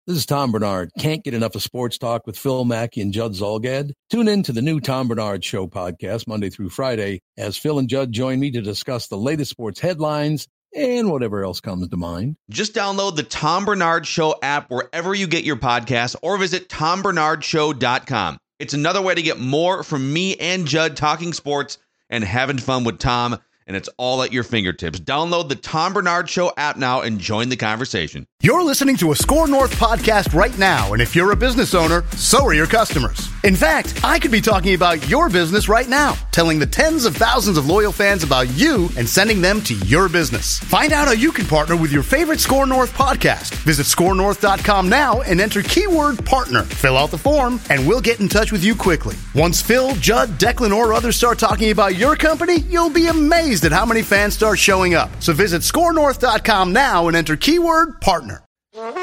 This is Tom Bernard. Can't get enough of sports talk with Phil Mackey and Judd Zolgad? Tune in to the new Tom Bernard Show podcast Monday through Friday as Phil and Judd join me to discuss the latest sports headlines and whatever else comes to mind. Just download the Tom Bernard Show app wherever you get your podcasts or visit tombernardshow.com. It's another way to get more from me and Judd talking sports and having fun with Tom, and it's all at your fingertips. Download the Tom Bernard Show app now and join the conversation. You're listening to a Score North podcast right now, and if you're a business owner, so are your customers. In fact, I could be talking about your business right now, telling the tens of thousands of loyal fans about you and sending them to your business. Find out how you can partner with your favorite Score North podcast. Visit scorenorth.com now and enter keyword partner. Fill out the form, and we'll get in touch with you quickly. Once Phil, Judd, Declan, or others start talking about your company, you'll be amazed at how many fans start showing up. So visit scorenorth.com now and enter keyword partner. Purple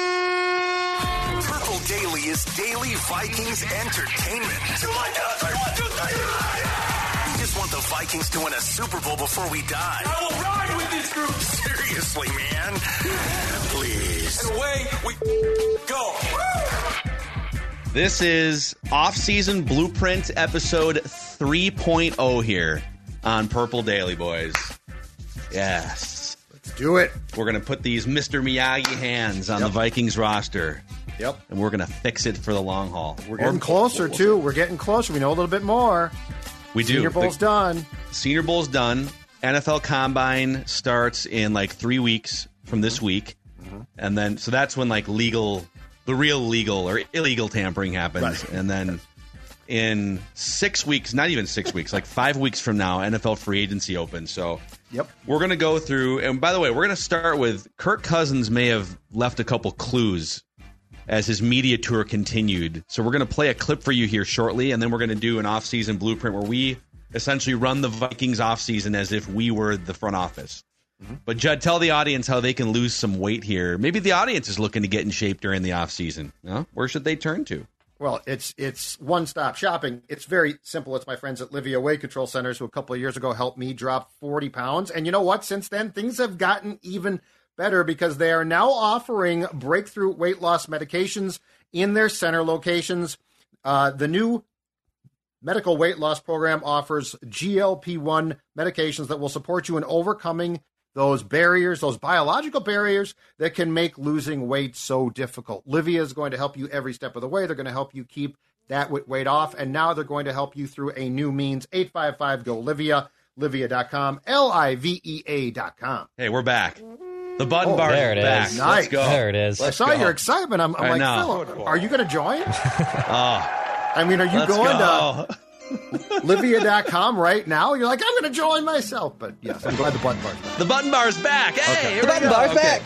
Daily is daily Vikings entertainment. We just want the Vikings to win a Super Bowl before we die. I will ride with this group. Seriously, man. Please. And away we go. This is Off-Season Blueprint episode 3.0 here on Purple Daily, boys. Yes. Do it. We're going to put these Mr. Miyagi hands on the Vikings roster. Yep. And we're going to fix it for the long haul. We're getting closer, too. We're getting closer. We know a little bit more. We do. Senior Bowl's done. Senior Bowl's done. NFL Combine starts in like 3 weeks from this week. Mm-hmm. And then, so that's when like the real legal or illegal tampering happens. Right. And then in 6 weeks, not even 6 weeks, like 5 weeks from now, NFL free agency opens. So we're going to go through. And by the way, we're going to start with Kirk Cousins may have left a couple clues as his media tour continued. So we're going to play a clip for you here shortly. And then we're going to do an off-season blueprint where we essentially run the Vikings off-season as if we were the front office. Mm-hmm. But Judd, tell the audience how they can lose some weight here. Maybe the audience is looking to get in shape during the off-season. Huh? Where should they turn to? Well, it's one-stop shopping. It's very simple. It's my friends at Livia Weight Control Centers who a couple of years ago helped me drop 40 pounds. And you know what? Since then, things have gotten even better because they are now offering breakthrough weight loss medications in their center locations. The new medical weight loss program offers GLP-1 medications that will support you in overcoming those barriers, those biological barriers that can make losing weight so difficult. Livia is going to help you every step of the way. They're going to help you keep that weight off. And now they're going to help you through a new means. 855-GO-LIVIA, Livia.com, Livea.com. Hey, we're back. The button bar is back. Nice. Let's go. There it is. I saw your excitement. I'm like, Phil, are you going to join? I mean, are you going to Livia.com right now? You're like, I'm going to join myself. But yes, I'm glad the button bar's back. The button bar's back. Hey, the button bar's back.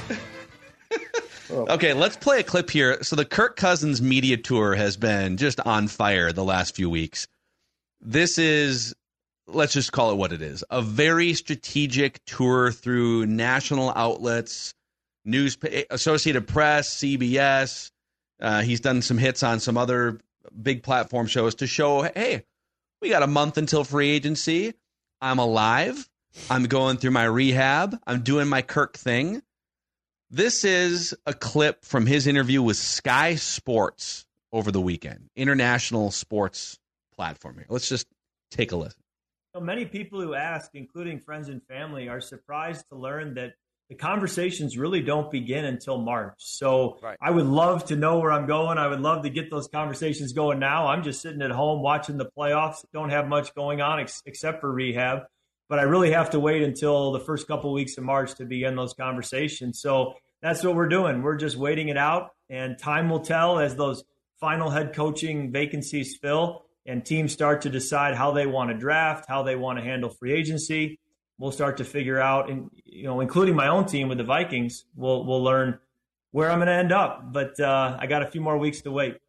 Okay, let's play a clip here. So the Kirk Cousins media tour has been just on fire the last few weeks. This is, let's just call it what it is, a very strategic tour through national outlets, news, Associated Press, CBS. He's done some hits on some other big platform shows to show, hey, we got a month until free agency. I'm alive. I'm going through my rehab. I'm doing my Kirk thing. This is a clip from his interview with Sky Sports over the weekend, international sports platform here. Let's just take a listen. Many people who ask, including friends and family, are surprised to learn that the conversations really don't begin until March. So I would love to know where I'm going. I would love to get those conversations going now. I'm just sitting at home watching the playoffs. Don't have much going on except for rehab. But I really have to wait until the first couple of weeks of March to begin those conversations. So that's what we're doing. We're just waiting it out. And time will tell as those final head coaching vacancies fill and teams start to decide how they want to draft, how they want to handle free agency. We'll start to figure out, and including my own team with the Vikings, we'll learn where I'm going to end up. But I got a few more weeks to wait.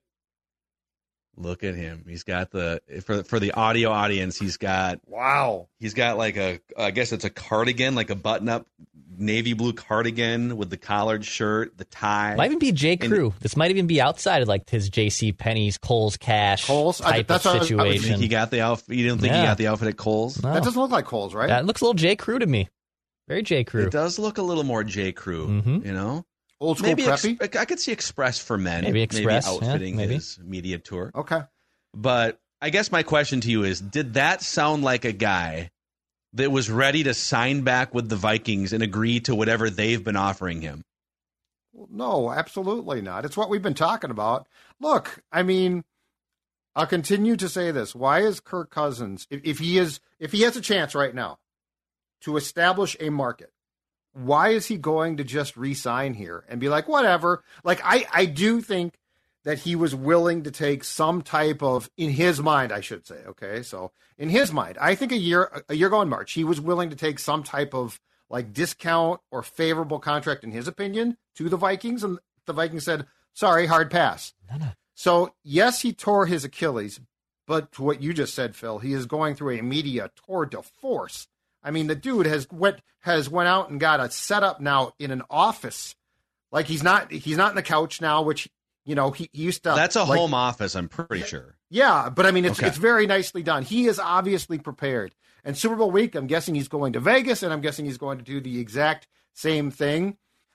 Look at him. He's got for the audio audience, he's got like I guess it's a cardigan, like a button-up navy blue cardigan with the collared shirt, the tie. Might even be J. Crew. This might even be outside of like his J.C. Penney's, Kohl's Cash type of situation. He got the outfit. You didn't think he got the outfit at Kohl's? No. That doesn't look like Kohl's, right? That looks a little J. Crew to me. Very J. Crew. It does look a little more J. Crew, you know? Old school preppy? I could see Express for men. Maybe Express. Outfitting his media tour. Okay. But I guess my question to you is, did that sound like a guy that was ready to sign back with the Vikings and agree to whatever they've been offering him? No, absolutely not. It's what we've been talking about. Look, I mean, I'll continue to say this. Why is Kirk Cousins, if he has a chance right now to establish a market, why is he going to just re-sign here and be like, whatever? Like, I do think that he was willing to take some type of, in his mind, I should say, okay? So in his mind, I think a year ago in March, he was willing to take some type of like discount or favorable contract, in his opinion, to the Vikings. And the Vikings said, sorry, hard pass. No. So yes, he tore his Achilles, but to what you just said, Phil, he is going through a media tour de force. I mean, the dude has went out and got a setup now in an office. Like he's not in the couch now, which, you know, he used to. That's a home office, I'm pretty sure. Yeah, but I mean, it's very nicely done. He is obviously prepared. And Super Bowl week, I'm guessing he's going to Vegas, and I'm guessing he's going to do the exact same thing.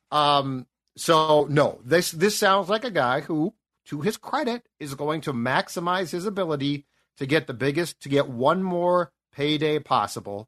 So no, this sounds like a guy who, to his credit, is going to maximize his ability to get one more payday possible.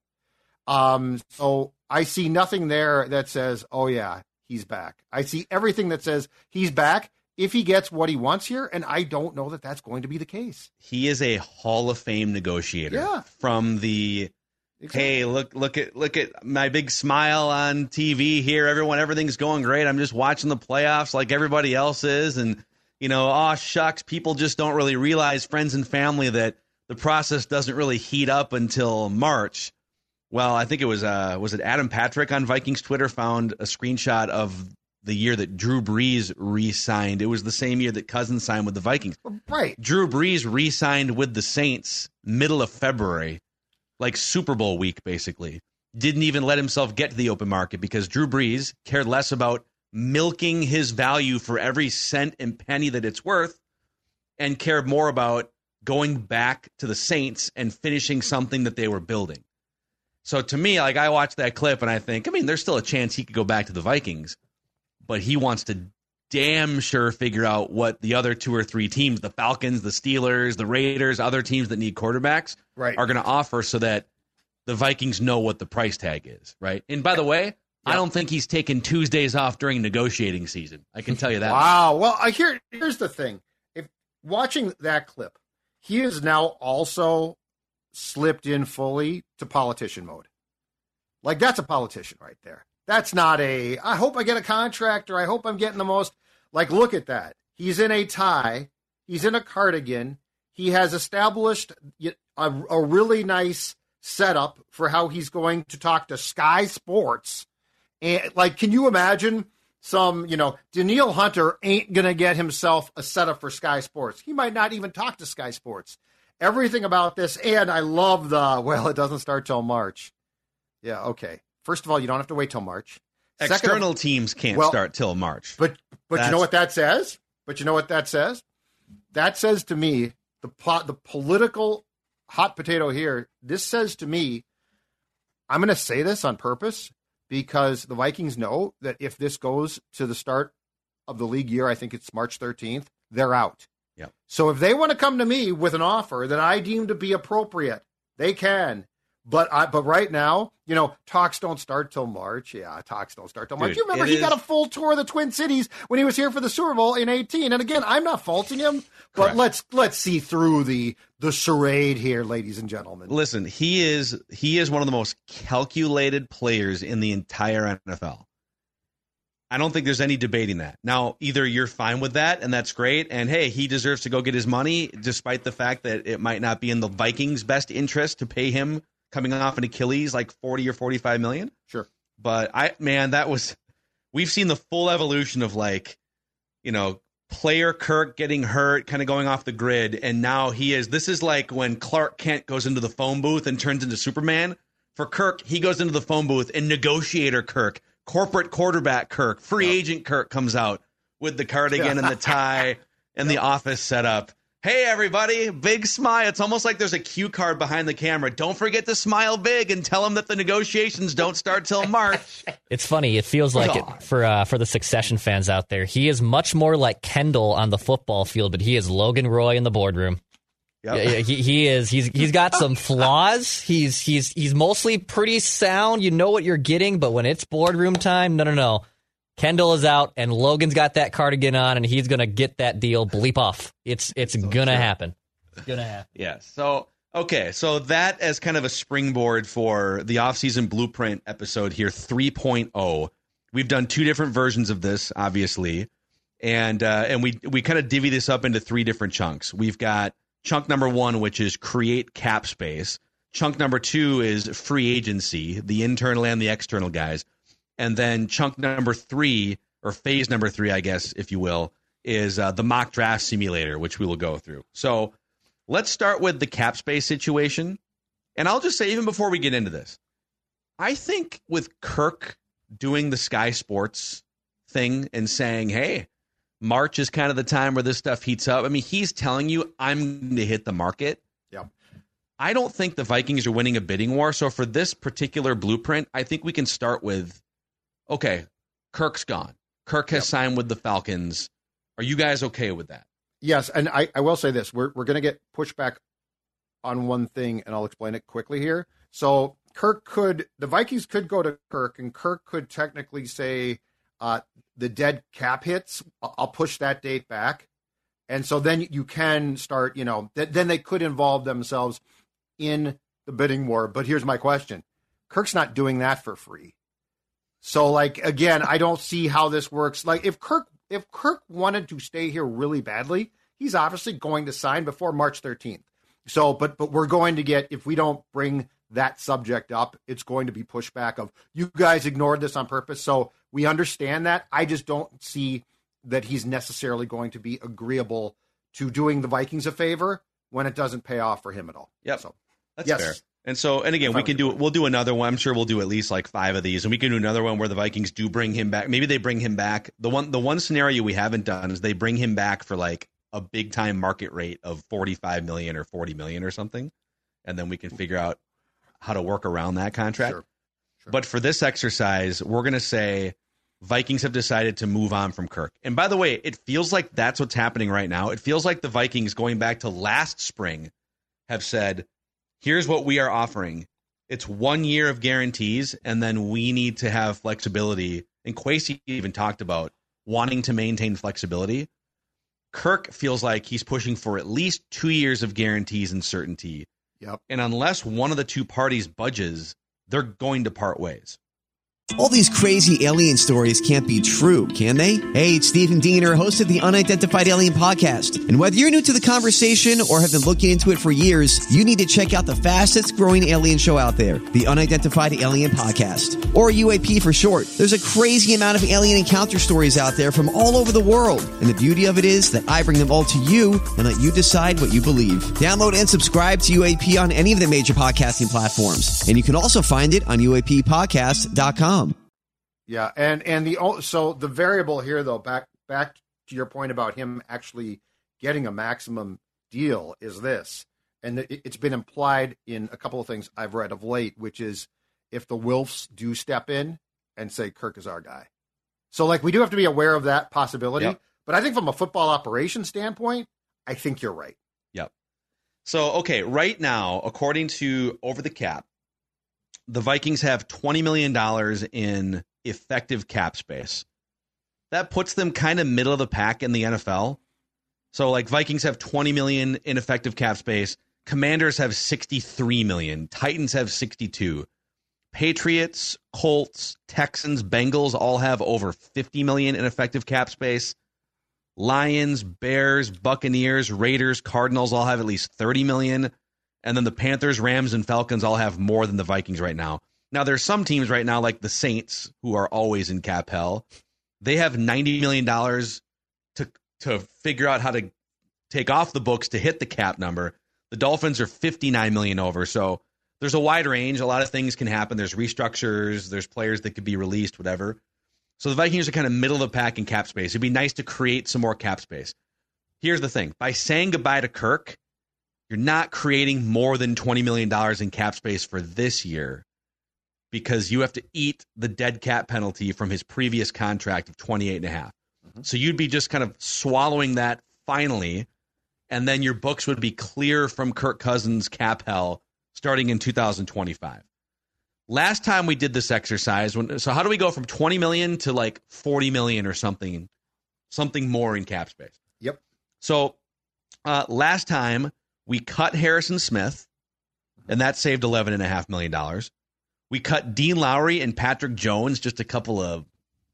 So I see nothing there that says, oh yeah, he's back. I see everything that says he's back if he gets what he wants here, and I don't know that that's going to be the case. He is a Hall of Fame negotiator. Yeah. From the, hey, look at my big smile on TV here. Everything's going great. I'm just watching the playoffs like everybody else is, and you know, oh shucks, people just don't really realize, friends and family, that the process doesn't really heat up until March. Well, I think it was it Adam Patrick on Vikings Twitter found a screenshot of the year that Drew Brees re-signed. It was the same year that Cousins signed with the Vikings. Right. Drew Brees re-signed with the Saints middle of February, like Super Bowl week, basically. Didn't even let himself get to the open market because Drew Brees cared less about milking his value for every cent and penny that it's worth and cared more about going back to the Saints and finishing something that they were building. So to me, like, I watch that clip and I think, I mean, there's still a chance he could go back to the Vikings, but he wants to damn sure figure out what the other two or three teams, the Falcons, the Steelers, the Raiders, other teams that need quarterbacks, are going to offer so that the Vikings know what the price tag is, right? And by the way, I don't think he's taking Tuesdays off during negotiating season. I can tell you that. Wow. Well, here's the thing. If watching that clip, he is now also slipped in fully to politician mode. Like, that's a politician right there. That's not I hope I get a contract or I hope I'm getting the most. Like, look at that. He's in a tie. He's in a cardigan. He has established a really nice setup for how he's going to talk to Sky Sports. And, like, can you imagine Danielle Hunter ain't going to get himself a setup for Sky Sports. He might not even talk to Sky Sports. Everything about this, and I love it doesn't start till March. Yeah, okay. First of all, you don't have to wait till March. External teams can't start till March. But you know what that says? That says to me, the political hot potato here, this says to me, I'm going to say this on purpose because the Vikings know that if this goes to the start of the league year, I think it's March 13th, they're out. Yep. So if they want to come to me with an offer that I deem to be appropriate, they can. But right now, talks don't start till March. Yeah, talks don't start till March. Dude, you remember he got a full tour of the Twin Cities when he was here for the Super Bowl in 2018. And again, I'm not faulting him, but let's see through the charade here, ladies and gentlemen. Listen, he is one of the most calculated players in the entire NFL. I don't think there's any debating that. Now, either you're fine with that, and that's great, and hey, he deserves to go get his money, despite the fact that it might not be in the Vikings' best interest to pay him coming off an Achilles like 40 or 45 million. Sure. But we've seen the full evolution of player Kirk getting hurt, kind of going off the grid. And now this is like when Clark Kent goes into the phone booth and turns into Superman. For Kirk, he goes into the phone booth and negotiator Kirk, corporate quarterback Kirk, free agent Kirk comes out with the cardigan and the tie and the office setup. Hey, everybody, big smile. It's almost like there's a cue card behind the camera. Don't forget to smile big and tell them that the negotiations don't start till March. It's funny. It feels like it for the Succession fans out there. He is much more like Kendall on the football field, but he is Logan Roy in the boardroom. Yep. He is. He's got some flaws. He's mostly pretty sound. You know what you're getting, but when it's boardroom time, no. Kendall is out, and Logan's got that cardigan on, and he's going to get that deal bleep off. It's going to happen. It's going to happen. Yeah. So that as kind of a springboard for the offseason blueprint episode here, 3.0. We've done 2 different versions of this, obviously, and we kind of divvy this up into 3 different chunks. We've got chunk number 1, which is create cap space. Chunk number 2 is free agency, the internal and the external guys. And then chunk number 3, or phase number 3, I guess, if you will, is the mock draft simulator, which we will go through. So let's start with the cap space situation. And I'll just say, even before we get into this, I think with Kirk doing the Sky Sports thing and saying, hey, March is kind of the time where this stuff heats up. I mean, he's telling you, I'm going to hit the market. Yeah. I don't think the Vikings are winning a bidding war. So for this particular blueprint, I think we can start with, okay, Kirk's gone. Kirk has signed with the Falcons. Are you guys okay with that? Yes, and I will say this. We're going to get pushback on one thing, and I'll explain it quickly here. So the Vikings could go to Kirk, and Kirk could technically say the dead cap hits. I'll push that date back. And so then you can start, then they could involve themselves in the bidding war. But here's my question. Kirk's not doing that for free. So, again, I don't see how this works. If Kirk wanted to stay here really badly, he's obviously going to sign before March 13th. So, but we're going to get, if we don't bring that subject up, it's going to be pushback of, you guys ignored this on purpose. So we understand that. I just don't see that he's necessarily going to be agreeable to doing the Vikings a favor when it doesn't pay off for him at all. Yep. So that's fair. And again, we'll do another one. I'm sure we'll do at least 5 of these, and we can do another one where the Vikings do bring him back. Maybe they bring him back. The one scenario we haven't done is they bring him back for a big time market rate of $45 million or $40 million or something. And then we can figure out how to work around that contract. Sure. But for this exercise, we're going to say Vikings have decided to move on from Kirk. And by the way, it feels like that's what's happening right now. It feels like the Vikings, going back to last spring, have said, here's what we are offering. It's 1 year of guarantees, and then we need to have flexibility. And Kwesi even talked about wanting to maintain flexibility. Kirk feels like he's pushing for at least 2 years of guarantees and certainty. Yep. And unless one of the two parties budges, they're going to part ways. All these crazy alien stories can't be true, can they? Hey, it's Stephen Diener, host of the Unidentified Alien Podcast. And whether you're new to the conversation or have been looking into it for years, you need to check out the fastest growing alien show out there, the Unidentified Alien Podcast, or UAP for short. There's a crazy amount of alien encounter stories out there from all over the world. And the beauty of it is that I bring them all to you and let you decide what you believe. Download and subscribe to UAP on any of the major podcasting platforms. And you can also find it on UAPpodcast.com. Yeah, and the variable here, though, back to your point about him actually getting a maximum deal is this, and it's been implied in a couple of things I've read of late, which is if the Wilfs do step in and say Kirk is our guy. So, we do have to be aware of that possibility. Yep. But I think from a football operations standpoint, I think you're right. Yep. So, okay, right now, according to Over the Cap, the Vikings have $20 million in effective cap space. That puts them kind of middle of the pack in the NFL. So Vikings have 20 million in effective cap space. Commanders have 63 million. Titans have 62. Patriots, Colts, Texans, Bengals all have over 50 million in effective cap space. Lions, Bears, Buccaneers, Raiders, Cardinals all have at least 30 million. And then the Panthers, Rams, and Falcons all have more than the Vikings right now. Now, there's some teams right now, like the Saints, who are always in cap hell. They have $90 million to figure out how to take off the books to hit the cap number. The Dolphins are $59 million over. So there's a wide range. A lot of things can happen. There's restructures. There's players that could be released, whatever. So the Vikings are kind of middle of the pack in cap space. It'd be nice to create some more cap space. here's the thing. By saying goodbye to Kirk, you're not creating more than $20 million in cap space for this year because you have to eat the dead cap penalty from his previous contract of 28.5. So you'd be just kind of swallowing that finally, and then your books would be clear from Kirk Cousins' cap hell starting in 2025. Last time we did this exercise, so how do we go from 20 million to like 40 million or something more in cap space? Yep. So last time we cut Harrison Smith, and that saved $11.5 million. We cut Dean Lowry and Patrick Jones, just a couple of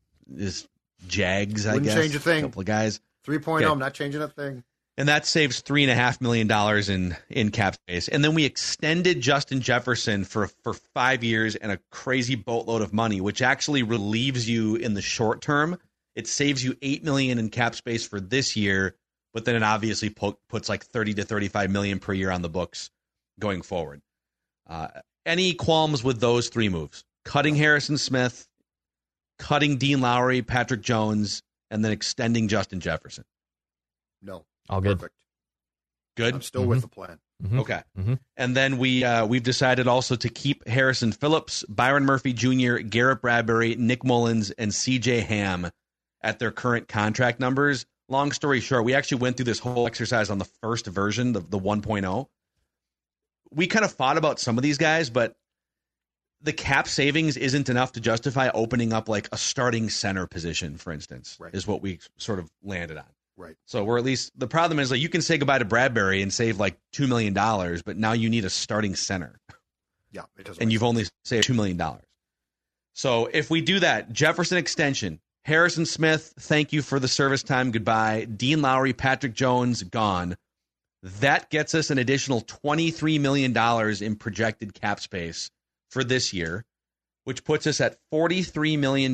Jags, I guess. Wouldn't change a thing. A couple of guys. 3.0, Okay. I'm not changing a thing. And that saves $3.5 million in cap space. And then we extended Justin Jefferson for 5 years and a crazy boatload of money, which actually relieves you in the short term. It saves you $8 million in cap space for this year, but then it obviously puts like $30 to $35 million per year on the books going forward. Any qualms with those three moves? Cutting Harrison Smith, cutting Dean Lowry, Patrick Jones, and then extending Justin Jefferson? No. All good. Perfect. Good? I'm still with the plan. Okay. And then we've decided also to keep Harrison Phillips, Byron Murphy Jr., Garrett Bradbury, Nick Mullins, and C.J. Ham at their current contract numbers. Long story short, we actually went through this whole exercise on the first version, the 1.0. We kind of fought about some of these guys, but the cap savings isn't enough to justify opening up like a starting center position, for instance, is what we sort of landed on. Right. So we're at least, the problem is like you can say goodbye to Bradbury and save like $2 million, but now you need a starting center. Yeah, it doesn't. And you've only saved $2 million. So if we do that, Jefferson extension, Harrison Smith, thank you for the service time, goodbye. Dean Lowry, Patrick Jones, gone. That gets us an additional $23 million in projected cap space for this year, which puts us at $43 million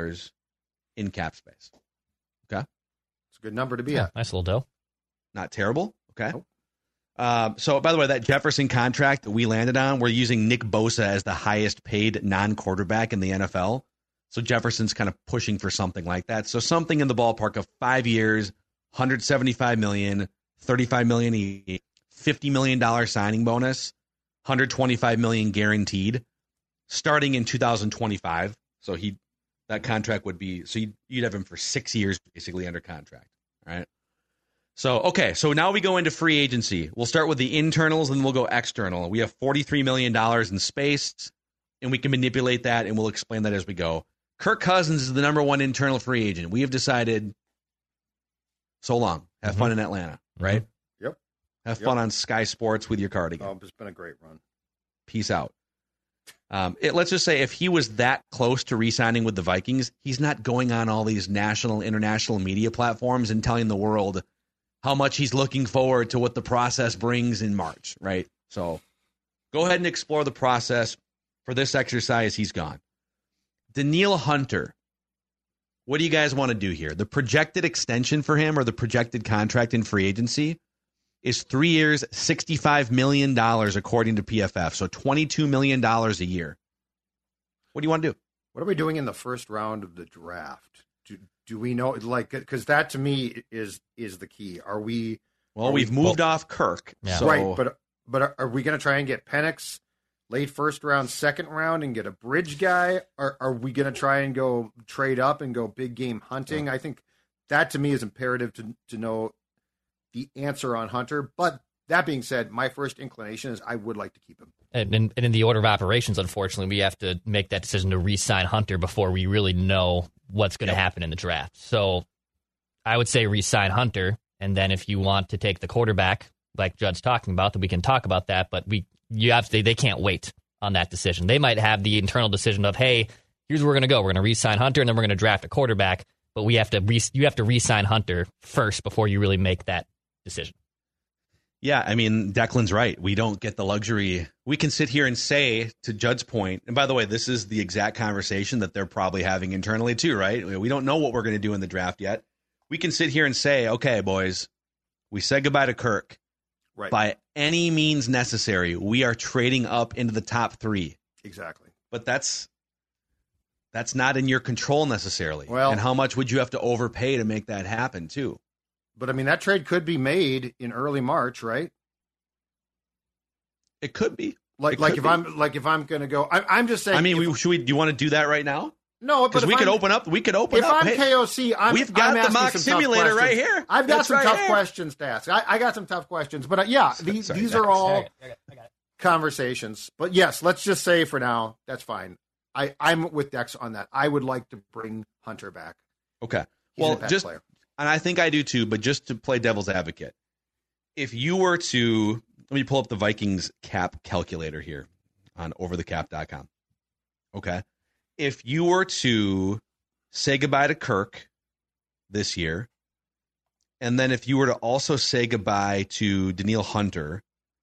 in cap space. Okay. It's a good number to be at. Nice little dough. Not terrible. Okay. Nope. So, by the way, that Jefferson contract that we landed on, we're using Nick Bosa as the highest paid non-quarterback in the NFL. So Jefferson's kind of pushing for something like that. So something in the ballpark of 5 years, $175 million, $35 million each, $50 million signing bonus, $125 million guaranteed, starting in 2025. So that contract would be, so you'd have him for 6 years basically under contract. All right. So, okay. So now we go into free agency. We'll start with the internals and we'll go external. We have $43 million in space and we can manipulate that and we'll explain that as we go. Kirk Cousins is the number one internal free agent. We have decided so long. Have fun in Atlanta, right? Yep. Have fun on Sky Sports with your cardigan. Oh, it's been a great run. Peace out. Let's just say if he was that close to re-signing with the Vikings, he's not going on all these national, international media platforms and telling the world how much he's looking forward to what the process brings in March, right? So go ahead and explore the process. For this exercise, he's gone. Danielle Hunter, what do you guys want to do here? The projected extension for him or the projected contract in free agency is 3 years, $65 million, according to PFF. So $22 million a year. What do you want to do? What are we doing in the first round of the draft? Do we know, like, because that to me is the key. Are we? Well, we've moved off Kirk. Yeah. So, right, but are we going to try and get Penix late first round, second round, and get a bridge guy? Or are we going to try and go trade up and go big game hunting? I think that to me is imperative to know the answer on Hunter. But that being said, my first inclination is I would like to keep him. And in the order of operations, unfortunately, we have to make that decision to re-sign Hunter before we really know what's going to happen in the draft. So I would say re-sign Hunter, and then if you want to take the quarterback, like Judd's talking about, then we can talk about that. But they can't wait on that decision. They might have the internal decision of, hey, here's where we're going to go. We're going to re-sign Hunter, and then we're going to draft a quarterback. But you have to re-sign Hunter first before you really make that decision. Yeah, I mean, Declan's right. We don't get the luxury. We can sit here and say, to Judd's point, and by the way, this is the exact conversation that they're probably having internally too, right? We don't know what we're going to do in the draft yet. We can sit here and say, okay, boys, we said goodbye to Kirk. Right. By any means necessary, we are trading up into the top 3. Exactly. But that's not in your control necessarily. Well, and how much would you have to overpay to make that happen too? But I mean, that trade could be made in early March, right? It could be. If I'm going to go, I'm just saying. I mean, do you want to do that right now? No, because we could open up. If I'm KOC, we've got the mock simulator right here. I've got some tough questions to ask. I got some tough questions, but these are all conversations. But yes, let's just say for now that's fine. I'm with Dex on that. I would like to bring Hunter back. Okay. Well, and I think I do too. But just to play devil's advocate, if you were to let me pull up the Vikings cap calculator here on overthecap.com. Okay. If you were to say goodbye to Kirk this year, and then if you were to also say goodbye to Danielle Hunter,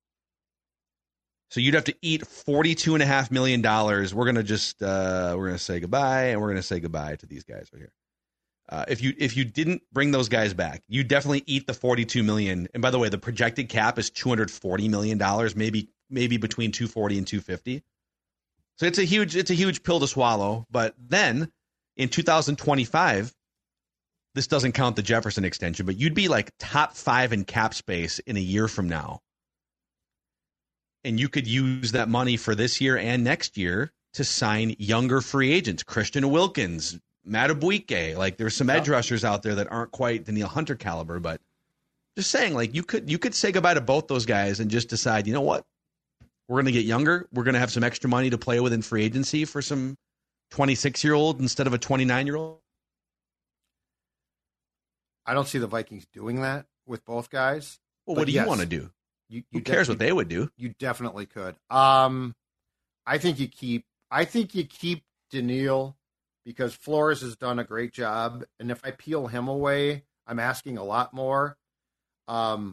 so you'd have to eat $42.5 million. We're gonna just we're gonna say goodbye, and we're gonna say goodbye to these guys right here. If you didn't bring those guys back, you definitely eat the $42 million. And by the way, the projected cap is $240 million, maybe between $240 and $250. So it's a huge pill to swallow. But then in 2025, this doesn't count the Jefferson extension, but you'd be like top 5 in cap space in a year from now. And you could use that money for this year and next year to sign younger free agents, Christian Wilkins, Madubuike. Like there's some edge rushers out there that aren't quite Danielle Hunter caliber, but just saying, like you could say goodbye to both those guys and just decide, you know what? We're going to get younger. We're going to have some extra money to play with in free agency for some 26-year-old instead of a 29-year-old. I don't see the Vikings doing that with both guys. Well, what do you want to do? Who cares what they would do? You definitely could. I think you keep Danielle because Flores has done a great job, and if I peel him away, I'm asking a lot more. I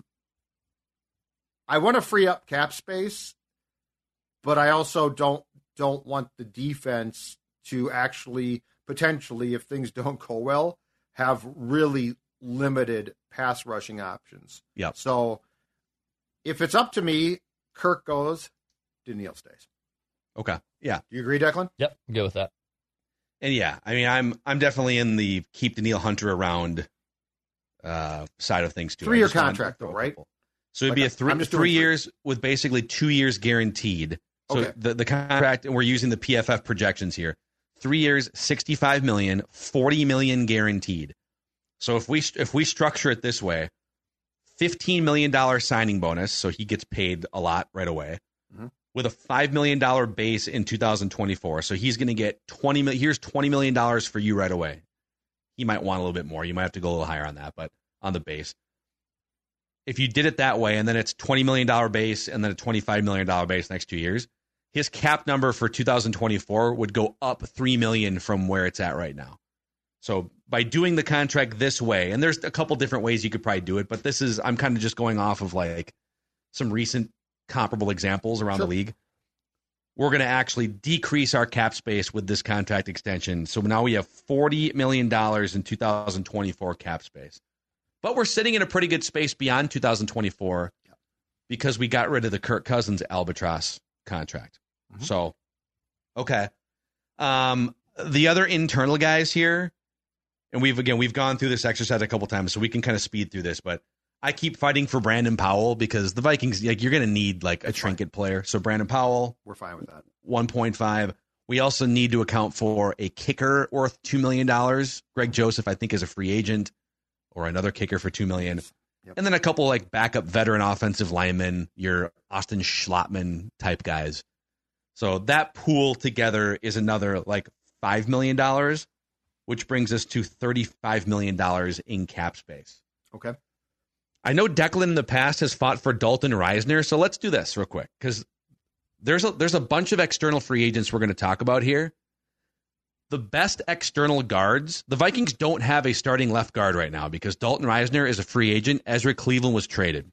want to free up cap space. But I also don't want the defense to actually potentially, if things don't go well, have really limited pass rushing options. Yeah. So if it's up to me, Kirk goes, Danielle stays. Okay. Yeah. Do you agree, Declan? Yep. Go with that. And yeah, I mean, I'm definitely in the keep Danielle Hunter around side of things too. 3-year contract though, right? So it'd be a 3 years with basically 2 years guaranteed. So the contract, and we're using the PFF projections here, 3 years, $65 million, $40 million guaranteed. So if we structure it this way, $15 million signing bonus, so he gets paid a lot right away, with a $5 million base in 2024. So he's going to get $20 million. Here's $20 million for you right away. He might want a little bit more. You might have to go a little higher on that, but on the base. If you did it that way, and then it's $20 million base and then a $25 million base next 2 years, his cap number for 2024 would go up $3 million from where it's at right now. So by doing the contract this way, and there's a couple different ways you could probably do it, but I'm kind of just going off of like some recent comparable examples around the league. We're going to actually decrease our cap space with this contract extension. So now we have $40 million in 2024 cap space. But we're sitting in a pretty good space beyond 2024 because we got rid of the Kirk Cousins albatross contract. So, okay. The other internal guys here, and we've gone through this exercise a couple times, so we can kind of speed through this, but I keep fighting for Brandon Powell because the Vikings, like, you're going to need like a trinket player. So Brandon Powell, we're fine with that. 1.5. We also need to account for a kicker worth $2 million. Greg Joseph, I think, is a free agent, or another kicker for $2 million. Yep. And then a couple like backup veteran offensive linemen, your Austin Schlottman type guys. So that pool together is another like $5 million, which brings us to $35 million in cap space. Okay. I know Declan in the past has fought for Dalton Reisner, so let's do this real quick because there's a bunch of external free agents we're going to talk about here. The best external guards, the Vikings don't have a starting left guard right now because Dalton Reisner is a free agent. Ezra Cleveland was traded.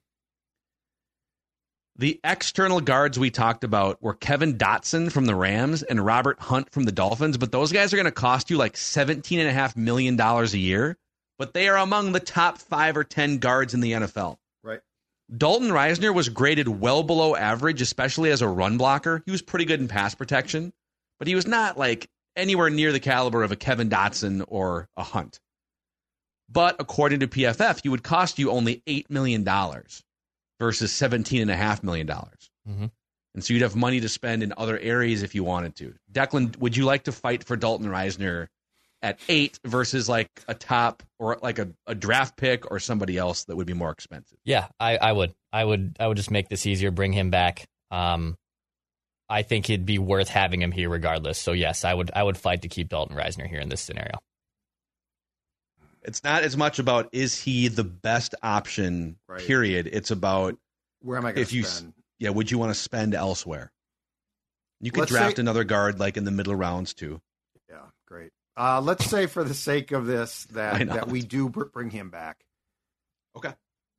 The external guards we talked about were Kevin Dotson from the Rams and Robert Hunt from the Dolphins, but those guys are going to cost you like $17.5 million a year, but they are among the top 5 or 10 guards in the NFL. Right. Dalton Reisner was graded well below average, especially as a run blocker. He was pretty good in pass protection, but he was not like anywhere near the caliber of a Kevin Dotson or a Hunt. But according to PFF, he would cost you only $8 million versus $17.5 million. Mm-hmm. And so you'd have money to spend in other areas if you wanted to. Declan, would you like to fight for Dalton Risner at 8 versus like a top or like a draft pick or somebody else that would be more expensive? Yeah, I would. I would just make this easier, bring him back. I think it'd be worth having him here regardless. So yes, I would fight to keep Dalton Risner here in this scenario. It's not as much about is he the best option, period. It's about where am I going to spend? Yeah, would you want to spend elsewhere? You could draft another guard like in the middle rounds too. Yeah, great. Let's say for the sake of this that we do bring him back. Okay.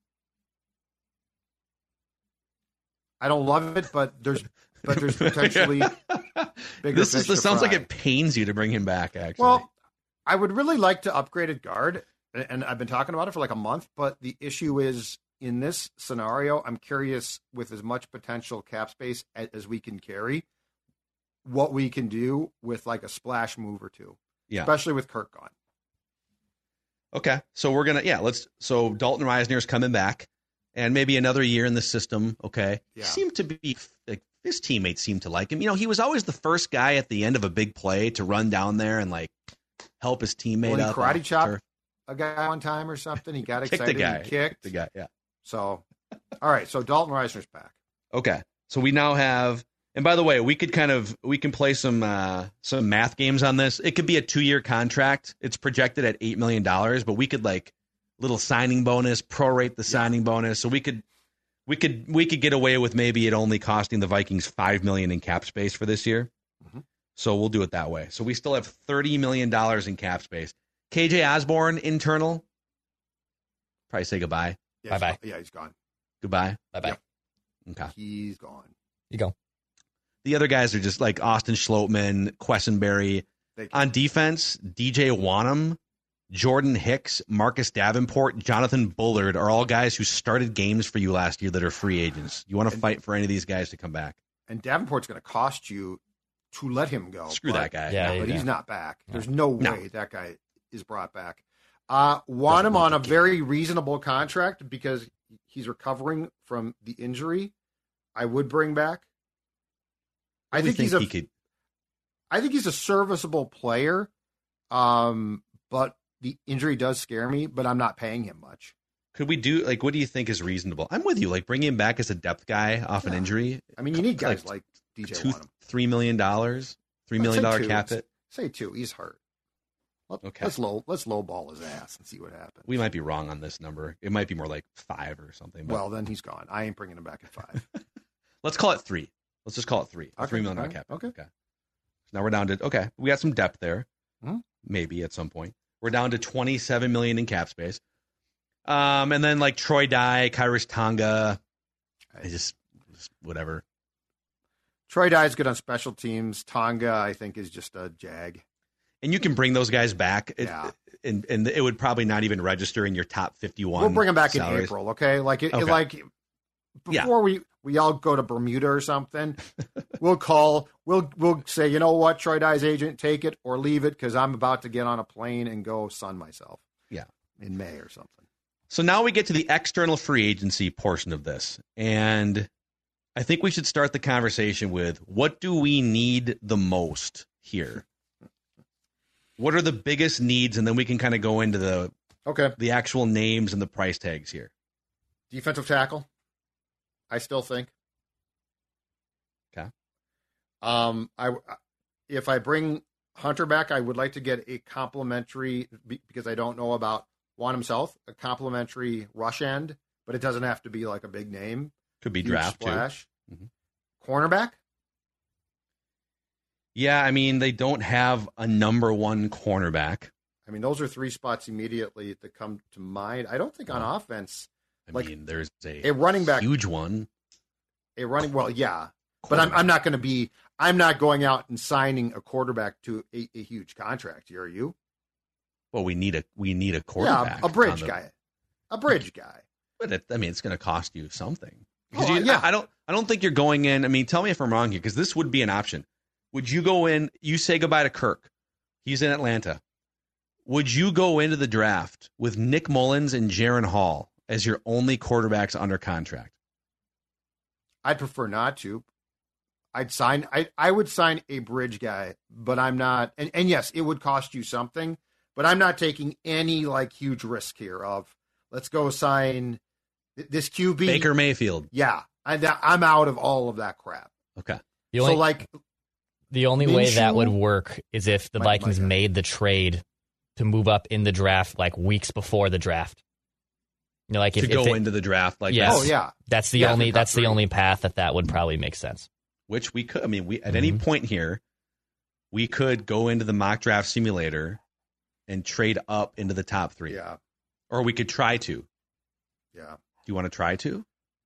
I don't love it, but there's potentially bigger fish to sounds fry. like it pains you to bring him back, actually. Well, I would really like to upgrade at guard, and I've been talking about it for like a month, but the issue is in this scenario, I'm curious with as much potential cap space as we can carry, what we can do with like a splash move or two. Yeah. Especially with Kirk gone. Okay. So we're going to, so Dalton Risner's coming back and maybe another year in the system. Okay. Yeah. He seemed to be, like, his teammates seemed to like him. He was always the first guy at the end of a big play to run down there and like help his teammate up. Karate chopped a guy one time or something. He got excited. He kicked the guy. Yeah. So, all right. So Dalton Risner's back. Okay. So we now have, and by the way, we can play some math games on this. It could be a 2-year contract. It's projected at $8 million, but we could like little signing bonus, prorate the signing bonus. So we could get away with maybe it only costing the Vikings $5 million in cap space for this year. Mm-hmm. So we'll do it that way. So we still have $30 million in cap space. KJ Osborne, internal. Probably say goodbye. Yeah, bye-bye. He's gone. Goodbye. Bye-bye. Yep. Okay. He's gone. You go. The other guys are just like Austin Schlottman, Quessenberry. On defense, DJ Wanham, Jordan Hicks, Marcus Davenport, Jonathan Bullard are all guys who started games for you last year that are free agents. You want to fight for any of these guys to come back. And Davenport's going to cost you to let him go. Screw that guy. Yeah, but he's not back. There's no way that guy is brought back. Wanham on a very reasonable contract because he's recovering from the injury. I would bring back. I think he's a serviceable player, but the injury does scare me. But I'm not paying him much. Could we do what do you think is reasonable? I'm with you. Like bring him back as a depth guy off an injury. I mean, you need guys like DJ Wanham. $3 million, $3 million cap hit. Say 2. He's hurt. Okay. Let's lowball his ass and see what happens. We might be wrong on this number. It might be more like 5 or something. But... Well, then he's gone. I ain't bringing him back at 5. Let's call it 3. Let's just call it 3. Okay. $3 million cap. Okay. So now we're down to we got some depth there. Mm-hmm. Maybe at some point. We're down to $27 million in cap space. And then like Troy Dye, Khyiris Tonga, just whatever. Troy Dye is good on special teams. Tonga, I think, is just a jag. And you can bring those guys back. Yeah. And it would probably not even register in your top 51. We'll bring them back salaries. in April, okay? Before we all go to Bermuda or something, we'll say, you know what, Troy Dye's agent, take it or leave it because I'm about to get on a plane and go sun myself. Yeah. In May or something. So now we get to the external free agency portion of this. And I think we should start the conversation with what do we need the most here? What are the biggest needs? And then we can kind of go into the actual names and the price tags here. Defensive tackle, I still think. Okay. If I bring Hunter back, I would like to get a complimentary, because I don't know about Juan himself, a complimentary rush end, but it doesn't have to be like a big name. Could be draft splash. Too. Mm-hmm. Cornerback? Yeah, I mean, they don't have a number 1 cornerback. I mean, those are 3 spots immediately that come to mind. I don't think on offense. I mean, there's a running back, huge one. Yeah. But I'm not going to be. I'm not going out and signing a quarterback to a huge contract here. Are you? Well, we need a quarterback. Yeah, a bridge guy. A bridge guy. But it's going to cost you something. I don't think you're going in. I mean, tell me if I'm wrong here, because this would be an option. Would you go in? You say goodbye to Kirk. He's in Atlanta. Would you go into the draft with Nick Mullins and Jaron Hall as your only quarterbacks under contract? I'd prefer not to. I would sign a bridge guy, but I'm not. And yes, it would cost you something, but I'm not taking any like huge risk here of let's go sign this QB. Baker Mayfield. Yeah. I'm out of all of that crap. Okay. The only way that would work is if the Vikings made the trade to move up in the draft like weeks before the draft. You know, like to go into the draft, like yes, oh yeah, that's the only path that would probably make sense. Which we could. I mean, we at any point here, we could go into the mock draft simulator and trade up into the top 3. Yeah, or we could try to. Yeah. Do you want to try to?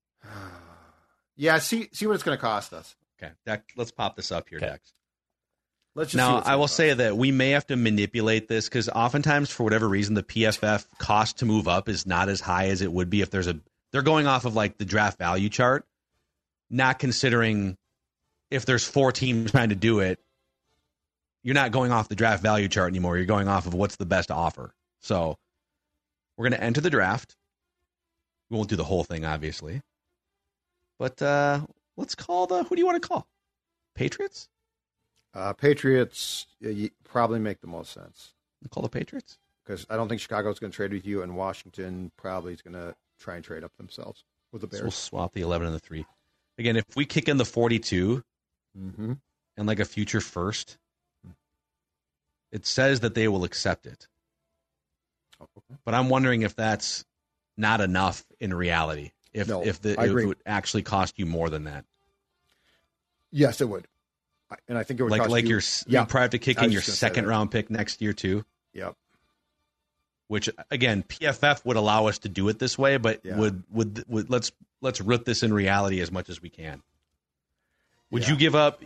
Yeah. See what it's going to cost us. Okay, let's pop this up here, Dex. Let's just now, I will say that we may have to manipulate this because oftentimes, for whatever reason, the PFF cost to move up is not as high as it would be if they're going off of like the draft value chart, not considering if there's 4 teams trying to do it. You're not going off the draft value chart anymore. You're going off of what's the best offer. So we're going to enter the draft. We won't do the whole thing, obviously. But let's call who do you want to call? Patriots? Patriots probably make the most sense. We'll call the Patriots? Because I don't think Chicago's going to trade with you, and Washington probably is going to try and trade up themselves with the Bears. So we'll swap the 11 and the 3. Again, if we kick in the 42 and like a future first, it says that they will accept it. Oh, okay. But I'm wondering if that's not enough in reality. If it would actually cost you more than that. Yes, it would. And I think it would cost you. You probably have to kick in your second round pick next year too. Yep. Which again, PFF would allow us to do it this way, but would let's root this in reality as much as we can. Would you give up?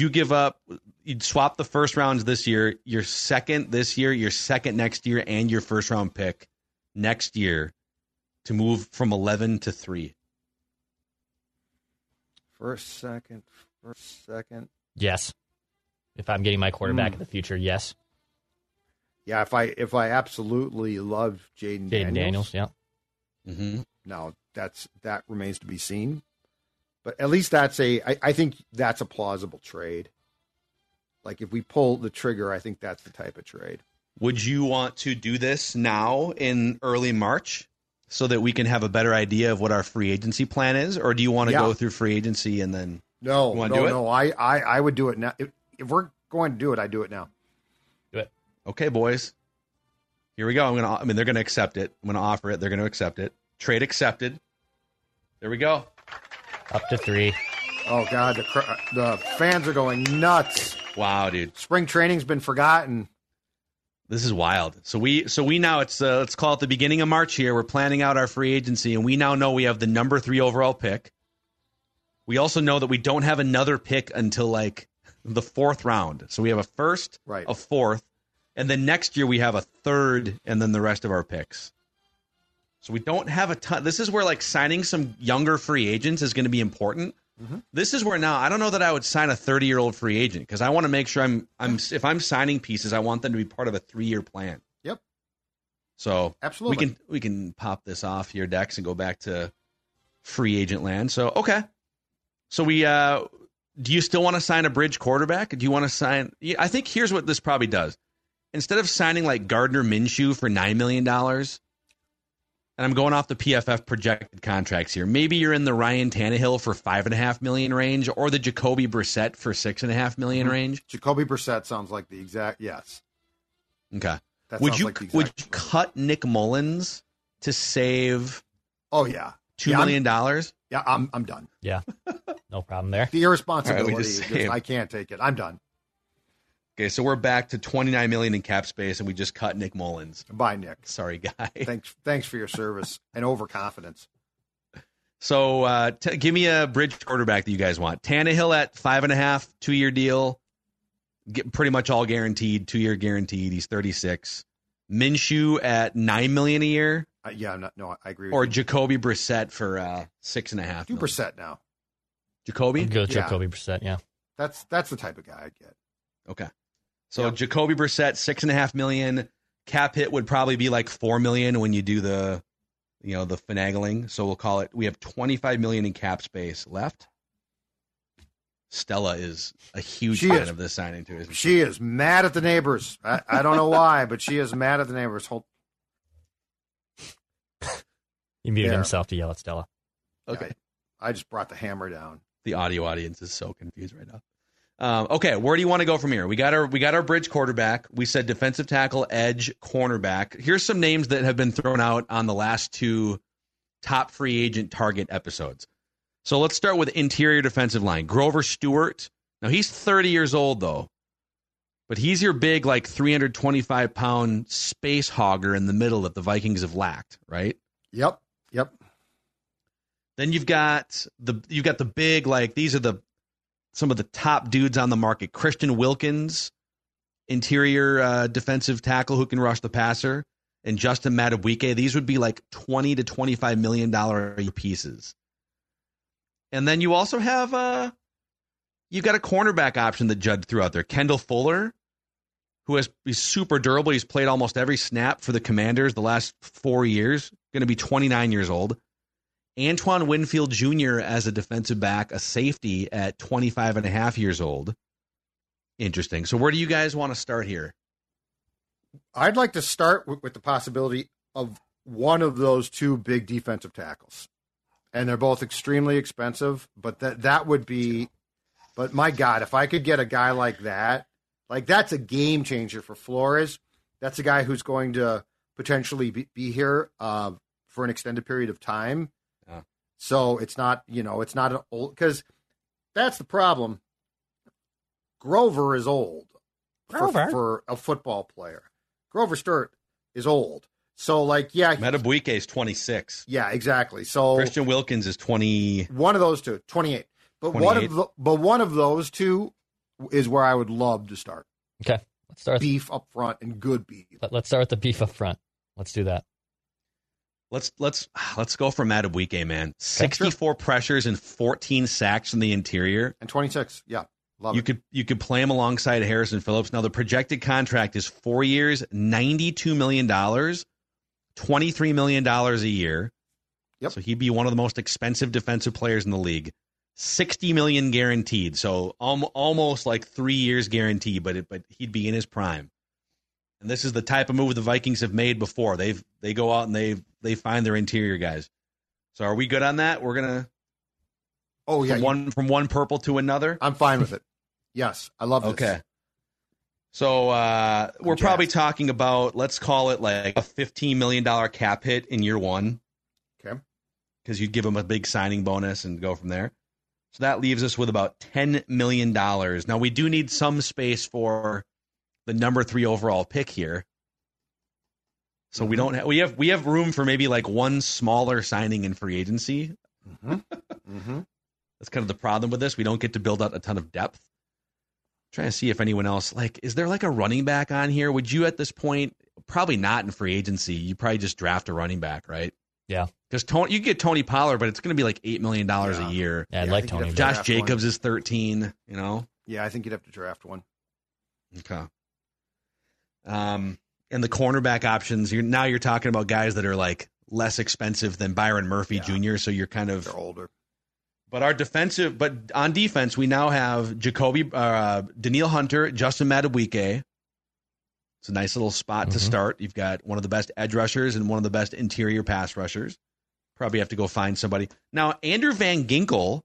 You'd swap the first rounds this year, your second this year, your second next year, and your first round pick next year to move from 11 to 3. First, second. Yes. If I'm getting my quarterback in the future, yes. Yeah, if I absolutely love Jaden Daniels, yeah. Mm-hmm. Now that remains to be seen, but at least I think that's a plausible trade. Like if we pull the trigger, I think that's the type of trade. Would you want to do this now in early March so that we can have a better idea of what our free agency plan is, or do you want to go through free agency and then? No. I would do it now. If we're going to do it, I do it now. Do it. Okay, boys. Here we go. They're going to accept it. I'm going to offer it. They're going to accept it. Trade accepted. There we go. Up to 3. Oh God, the fans are going nuts. Wow, dude. Spring training's been forgotten. This is wild. So we now let's call it the beginning of March here. We're planning out our free agency, and we now know we have the number 3 overall pick. We also know that we don't have another pick until like the 4th round. So we have a first, a 4th, and then next year we have a 3rd, and then the rest of our picks. So we don't have a ton. This is where like signing some younger free agents is going to be important. Mm-hmm. This is where now I don't know that I would sign a 30-year-old free agent because I want to make sure if I'm signing pieces, I want them to be part of a 3-year plan. Yep. So absolutely, we can pop this off here, Dex, and go back to free agent land. So okay. So do you still want to sign a bridge quarterback? Do you want to sign? I think here's what this probably does. Instead of signing like Gardner Minshew for $9 million, and I'm going off the PFF projected contracts here, maybe you're in the Ryan Tannehill for $5.5 million range, or the Jacoby Brissett for $6.5 million range. Jacoby Brissett sounds like the exact yes. Okay. Would you cut Nick Mullins to save? Oh yeah. $2 million? Yeah, I'm done. Yeah, no problem there. The irresponsibility, I can't take it. I'm done. Okay, so we're back to $29 million in cap space, and we just cut Nick Mullins. Bye, Nick. Sorry, guy. Thanks for your service and overconfidence. So give me a bridge quarterback that you guys want. Tannehill at 5.5, 2-year deal. Pretty much all guaranteed, 2-year guaranteed. He's 36. Minshew at $9 million a year. I agree with you. Or you. Jacoby Brissett for $6.5. Do Brissett now. Jacoby? Go Jacoby Brissett, yeah. That's the type of guy I'd get. Okay. So Jacoby Brissett, $6.5 million. cap hit would probably be like $4 million when you do the finagling. So we'll call it. We have $25 million in cap space left. Stella is a huge fan of this signing too. Isn't she is mad at the neighbors. I don't know why, but she is mad at the neighbors. He muted himself to yell at Stella. Okay. Yeah, I just brought the hammer down. The audio audience is so confused right now. Okay, where do you want to go from here? We got our bridge quarterback. We said defensive tackle, edge, cornerback. Here's some names that have been thrown out on the last 2 top free agent target episodes. So let's start with interior defensive line. Grover Stewart. Now, he's 30 years old, though. But he's your big, 325-pound space hogger in the middle that the Vikings have lacked, right? Yep. Then you've got the big, these are some of the top dudes on the market. Christian Wilkins, interior defensive tackle who can rush the passer, and Justin Madubuike. These would be $20 to $25 million pieces. And then you also have you've got a cornerback option that Judd threw out there. Kendall Fuller, he's super durable. He's played almost every snap for the Commanders the last 4 years. Going to be 29 years old. Antoine Winfield Jr. as a defensive back, a safety at 25 and a half years old. Interesting. So where do you guys want to start here? I'd like to start with the possibility of one of those 2 big defensive tackles. And they're both extremely expensive, but that would be, but my God, if I could get a guy like that, that's a game changer for Flores. That's a guy who's going to potentially be here for an extended period of time. Yeah. So it's not, it's not an old, because that's the problem. Grover is old for a football player. Grover Stewart is old. So, Madubuike is 26. Yeah, exactly. So Christian Wilkins is 20. One of those 2, 28. But 28. One of those 2 is where I would love to start. Okay, let's start beef up front and good beef. Let's start with the beef up front. Let's do that. Let's go for Madubuike, man. 64 pressures and 14 sacks in the interior and 26. Yeah. Love it. You could play him alongside Harrison Phillips. Now the projected contract is 4 years, $92 million. $23 million a year. Yep. So he'd be one of the most expensive defensive players in the league. $60 million guaranteed. So almost 3 years guaranteed, but he'd be in his prime. And this is the type of move the Vikings have made before. They go out and they find their interior guys. So are we good on that? We're gonna from one purple to another? I'm fine with it. Yes. I love this. Okay. So we're probably talking about, let's call it a $15 million cap hit in year 1. Okay. Because you'd give them a big signing bonus and go from there. So that leaves us with about $10 million. Now, we do need some space for the number 3 overall pick here. So we don't we have room for maybe one smaller signing in free agency. That's kind of the problem with this. We don't get to build out a ton of depth. Trying to see if anyone else, is there a running back on here? Would you at this point, probably not in free agency, you probably just draft a running back, right? Yeah. Because you get Tony Pollard, but it's going to be $8 million a year. Yeah, I'd like Tony. Josh Jacobs is 13, Yeah, I think you'd have to draft one. Okay. And the cornerback options, you're talking about guys that are less expensive than Byron Murphy Jr., so you're kind of... They're older. But on defense, we now have Danielle Hunter, Justin Madubuike. It's a nice little spot to start. You've got one of the best edge rushers and one of the best interior pass rushers. Probably have to go find somebody. Now, Andrew Van Ginkel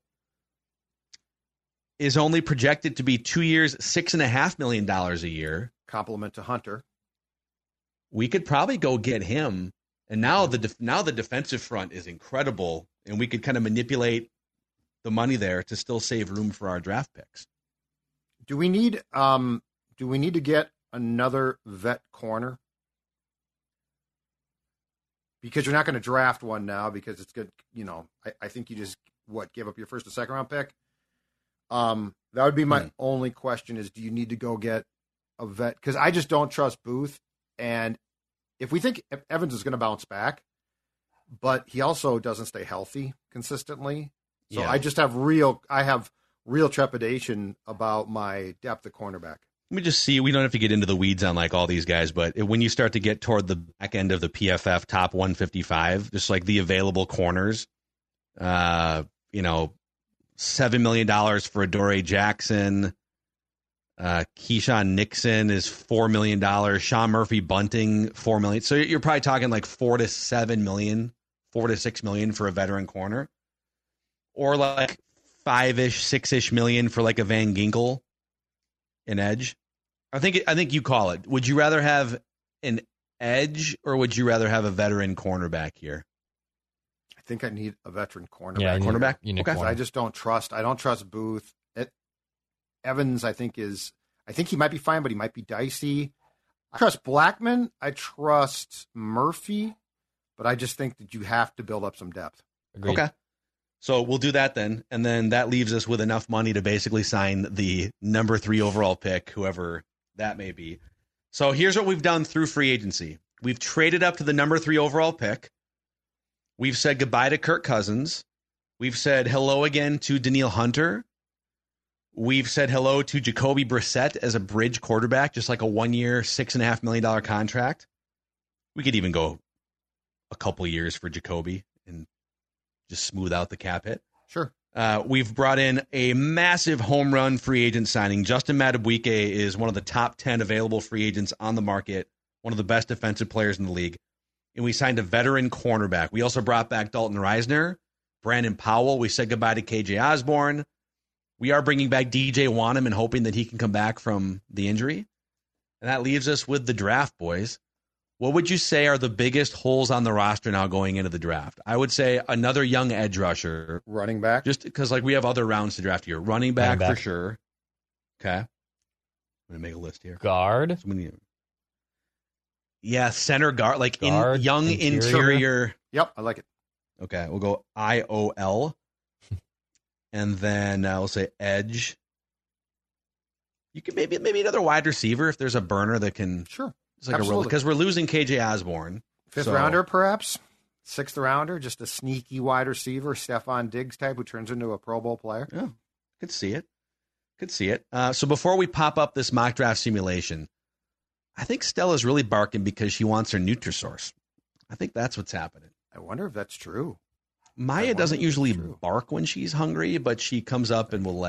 is only projected to be 2 years, $6.5 million a year. Compliment to Hunter. We could probably go get him. And now the defensive front is incredible, and we could kind of manipulate the money there to still save room for our draft picks. Do we need to get another vet corner? Because you're not going to draft one now because it's good. I think you just give up your first or second round pick. That would be my only question is, do you need to go get a vet? Because I just don't trust Booth. And if we think Evans is going to bounce back, but he also doesn't stay healthy consistently. So I just have real trepidation about my depth at cornerback. Let me just see. We don't have to get into the weeds on like all these guys, but when you start to get toward the back end of the PFF top 155, just like the available corners, $7 million for Adoree Jackson. Keyshawn Nixon is $4 million. Sean Murphy Bunting, $4 million. So you're probably talking like $4 to $7 million, $4 to $6 million for a veteran corner, or like $5-ish, $6-ish million for like a Van Ginkel, an edge. I think you call it. Would you rather have an edge or would you rather have a veteran cornerback here? I think I need a veteran cornerback. Yeah, cornerback. Okay. I just don't trust. I don't trust Booth. Evans, I think he might be fine, but he might be dicey. I trust Blackman. I trust Murphy, but I just think that you have to build up some depth. Agreed. Okay. So we'll do that then. And then that leaves us with enough money to basically sign the number 3 overall pick, whoever that may be. So here's what we've done through free agency. We've traded up to the number 3 overall pick. We've said goodbye to Kirk Cousins. We've said hello again to Danielle Hunter. We've said hello to Jacoby Brissett as a bridge quarterback, just like a 1-year, $6.5 million contract. We could even go a couple years for Jacoby and just smooth out the cap hit. Sure. We've brought in a massive home run free agent signing. Justin Madubuike is one of the top 10 available free agents on the market, one of the best defensive players in the league. And we signed a veteran cornerback. We also brought back Dalton Reisner, Brandon Powell. We said goodbye to KJ Osborne. We are bringing back DJ Wanham and hoping that he can come back from the injury. And that leaves us with the draft, boys. What would you say are the biggest holes on the roster now going into the draft? I would say another young edge rusher. Running back? Just because we have other rounds to draft here. Running back for sure. Okay. I'm going to make a list here. Guard? Yeah, center guard. Guard, young interior. Yep, I like it. Okay, we'll go IOL. And then we'll say edge. You can maybe another wide receiver if there's a burner that can. Sure. It's like a because we're losing KJ Osborne. 5th rounder, perhaps. 6th rounder, just a sneaky wide receiver, Stephon Diggs type who turns into a Pro Bowl player. Yeah, could see it. So before we pop up this mock draft simulation, I think Stella's really barking because she wants her Nutrisource. I think that's what's happening. I wonder if that's true. Maya doesn't usually bark when she's hungry, but she comes up and will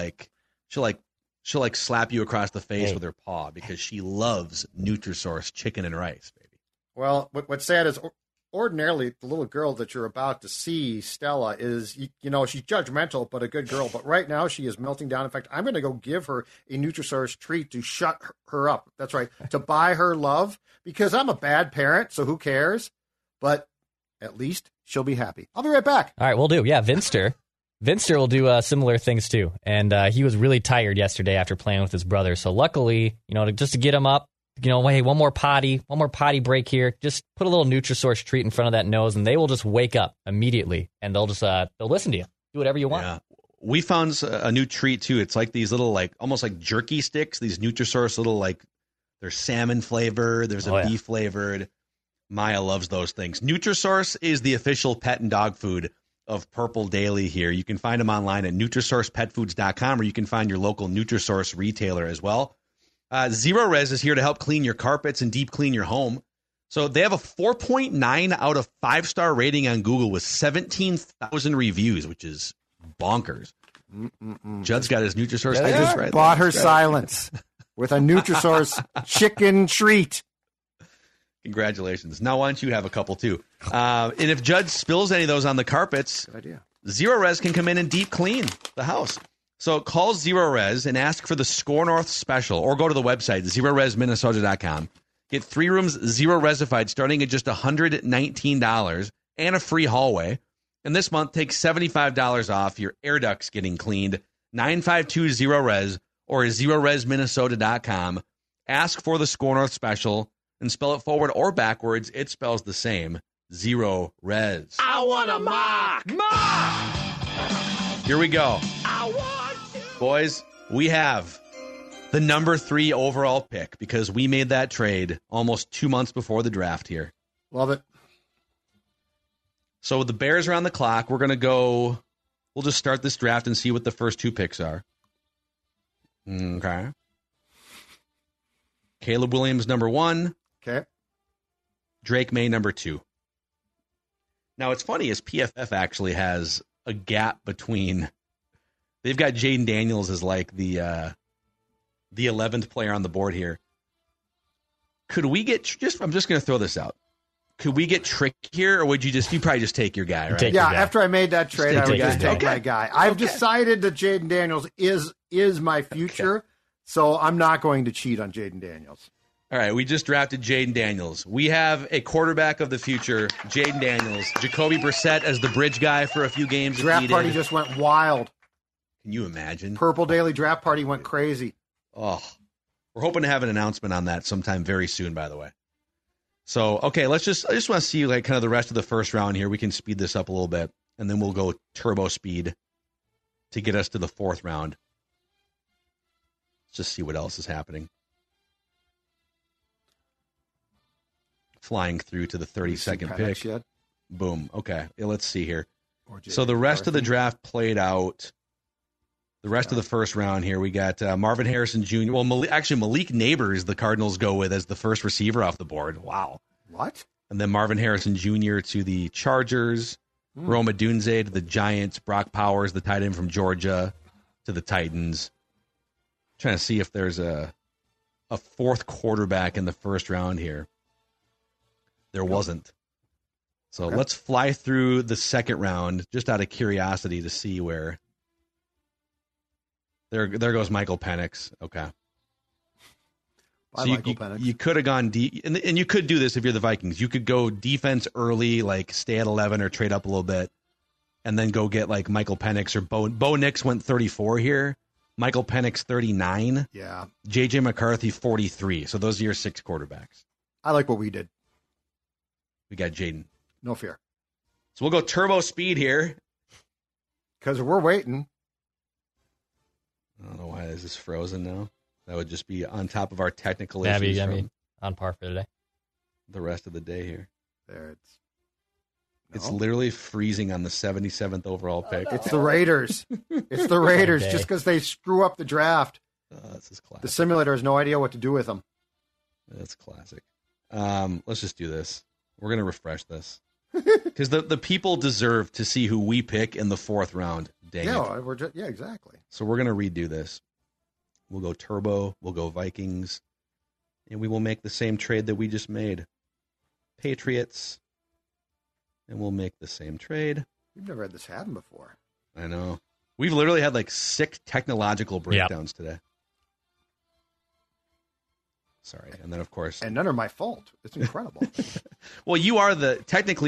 she'll slap you across the face with her paw because she loves Nutrisource chicken and rice, baby. Well, what's sad is ordinarily the little girl that you're about to see, Stella, is, she's judgmental, but a good girl. But right now she is melting down. In fact, I'm going to go give her a Nutrisource treat to shut her up. That's right. To buy her love, because I'm a bad parent, so who cares? But at least she'll be happy. I'll be right back. All right, we'll do. Yeah, Vinster will do similar things too. And he was really tired yesterday after playing with his brother. So luckily, just to get him up, hey, one more potty break here. Just put a little Nutrisource treat in front of that nose, and they will just wake up immediately, and they'll listen to you. Do whatever you want. Yeah. We found a new treat too. It's like these little almost like jerky sticks. These Nutrisource little they're salmon flavored. There's a beef flavored. Maya loves those things. Nutrisource is the official pet and dog food of Purple Daily here. You can find them online at NutrisourcePetFoods.com, or you can find your local Nutrisource retailer as well. Zero Res is here to help clean your carpets and deep clean your home. So they have a 4.9 out of 5-star rating on Google with 17,000 reviews, which is bonkers. Judd's got his Nutrisource. I just bought her silence with a Nutrisource chicken treat. Congratulations. Now, why don't you have a couple, too? And if Judd spills any of those on the carpets, good idea. Zero Res can come in and deep clean the house. So call Zero Res and ask for the Score North special, or go to the website, ZeroResMinnesota.com. Get 3 rooms Zero Resified starting at just $119 and a free hallway. And this month, take $75 off your air ducts getting cleaned. 952 Zero Res or ZeroResMinnesota.com. Ask for the Score North special and spell it forward or backwards. It spells the same. Zero Res. I want a mock. Here we go. Boys, we have the number 3 overall pick because we made that trade almost 2 months before the draft here. Love it. So with the Bears are on the clock, we're going to go. We'll just start this draft and see what the first 2 picks are. Okay. Caleb Williams, number 1. Okay. Drake May, number 2. Now, what's funny is PFF actually has a gap between. They've got Jaden Daniels as like the 11th player on the board here. Could we get I'm just going to throw this out. Could we get Trick here, or would you probably just take your guy, right? Yeah, after I made that trade, I would just take my guy. I've decided that Jaden Daniels is my future, so I'm not going to cheat on Jaden Daniels. All right, we just drafted Jaden Daniels. We have a quarterback of the future, Jaden Daniels. Jacoby Brissett as the bridge guy for a few games. Draft party just went wild. Can you imagine? Purple Daily draft party went crazy. Oh, we're hoping to have an announcement on that sometime very soon, by the way. So, okay, I just want to see like kind of the rest of the first round here. We can speed this up a little bit, and then we'll go turbo speed to get us to the 4th round. Let's just see what else is happening. Flying through to the 32nd pick. Yet? Boom. Okay, let's see here. So the rest of the draft played out. The rest of the first round here, we got Marvin Harrison Jr. Well, Malik Neighbors, the Cardinals go with as the first receiver off the board. Wow. What? And then Marvin Harrison Jr. to the Chargers. Rome Odunze to the Giants. Brock Powers, the tight end from Georgia, to the Titans. Trying to see if there's a 4th quarterback in the first round here. There wasn't. So let's fly through the 2nd round just out of curiosity to see where. There goes Michael Penix. Okay. Bye, so Penix. You could have gone and you could do this if you're the Vikings. You could go defense early, like stay at 11 or trade up a little bit, and then go get like Michael Penix or Bo Nix went 34 here. Michael Penix 39. Yeah. JJ McCarthy 43. So those are your 6 quarterbacks. I like what we did. We got Jaden. No fear. So we'll go turbo speed here. Because we're waiting. I don't know why this is frozen now. That would just be on top of our technical issues. On par for today. The rest of the day here. There It's literally freezing on the 77th overall pick. It's the Raiders. It's the Raiders just because they screw up the draft. This is classic. The simulator has no idea what to do with them. That's classic. Let's just do this. We're going to refresh this. Because the people deserve to see who we pick in the 4th round. Dang it. Yeah, exactly. So we're going to redo this. We'll go turbo. We'll go Vikings. And we will make the same trade that we just made. Patriots. And we'll make the same trade. We've never had this happen before. I know. We've literally had like 6 technological breakdowns today. Sorry. And then, of course. And none are my fault. It's incredible. Well, you are the